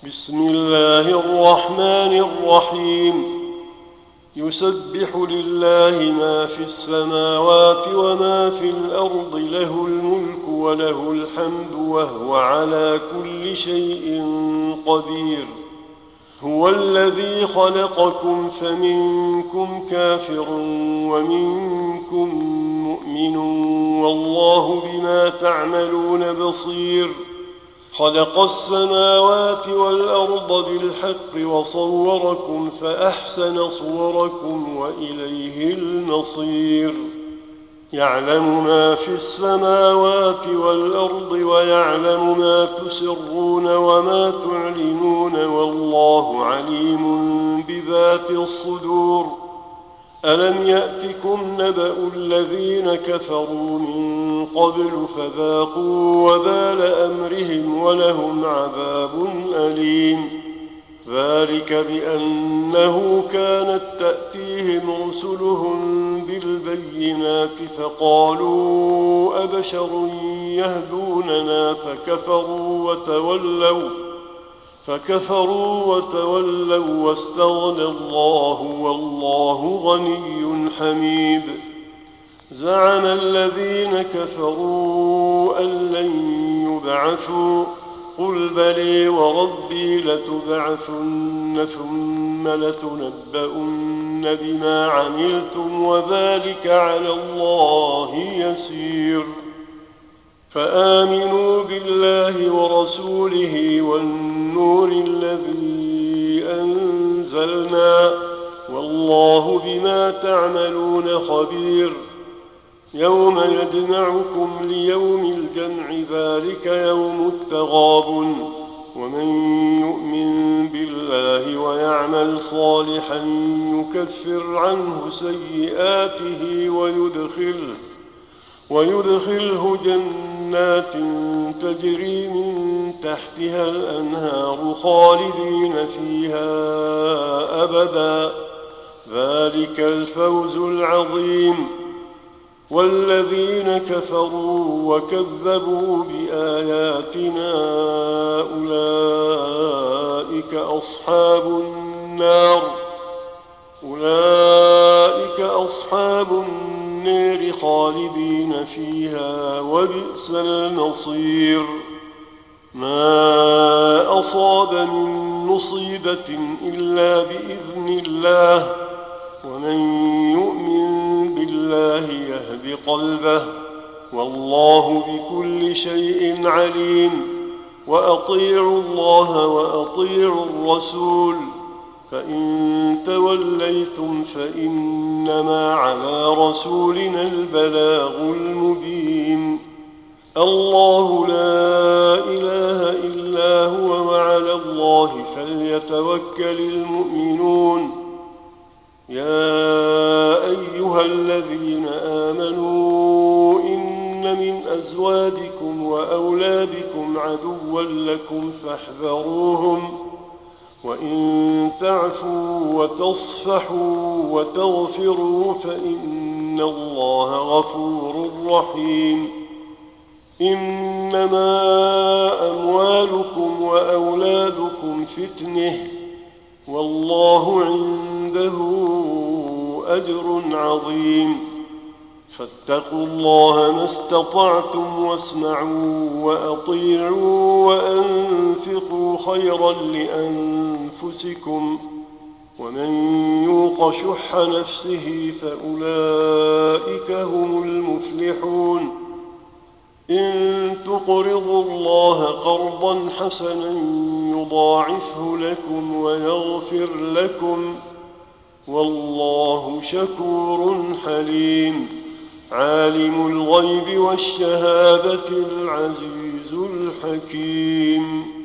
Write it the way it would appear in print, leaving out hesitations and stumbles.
بسم الله الرحمن الرحيم. يسبح لله ما في السماوات وما في الأرض، له الملك وله الحمد وهو على كل شيء قدير. هو الذي خلقكم فمنكم كافر ومنكم مؤمن، والله بما تعملون بصير. خلق السماوات والأرض بالحق وصوركم فأحسن صوركم وإليه المصير. يعلم ما في السماوات والأرض ويعلم ما تسرون وما تعلنون، والله عليم بذات الصدور. ألم يأتكم نبأ الذين كفروا من قبل فذاقوا وبال أمرهم ولهم عذاب أليم. ذلك بأنه كانت تأتيهم رسلهم بالبينات فقالوا أبشر يهدوننا فكفروا وتولوا واستغنى الله والله غني حميد. زعم الذين كفروا أن لن يبعثوا، قل بلي وربي لتبعثن ثم لتنبؤن بما عملتم وذلك على الله يسير. فآمنوا بالله ورسوله والنور الذي أنزلنا، والله بما تعملون خبير. يوم يجمعكم ليوم الجمع، ذلك يوم التغابن. ومن يؤمن بالله ويعمل صالحا يكفر عنه سيئاته ويدخله جنات تجري من تحتها الأنهار خالدين فيها أبدا، ذلك الفوز العظيم. والذين كفروا وكذبوا بآياتنا أولئك أصحاب النار خالدين فيها وبئس المصير. ما أصاب من مصيبة إلا بإذن الله، ومن يؤمن بالله يهد قلبه، والله بكل شيء عليم. وأطيعوا الله وأطيعوا الرسول، فإن توليتم فإنما على رسولنا البلاغ المبين. الله لا إله إلا هو وعلى الله فليتوكل المؤمنون. يا أيها الذين آمنوا إن من أزواجكم وأولادكم عدوا لكم فاحذروهم، وإن تعفوا وتصفحوا وتغفروا فإن الله غفور رحيم. إنما أموالكم وأولادكم فتنة، والله عنده أجر عظيم. فاتقوا الله ما استطعتم واسمعوا وأطيعوا وأنفقوا خيرا لأنفسكم، ومن يوق شح نفسه فأولئك هم المفلحون. إن تقرضوا الله قرضا حسنا يضاعفه لكم ويغفر لكم، والله شكور حليم. عالم الغيب والشهادة العزيز الحكيم.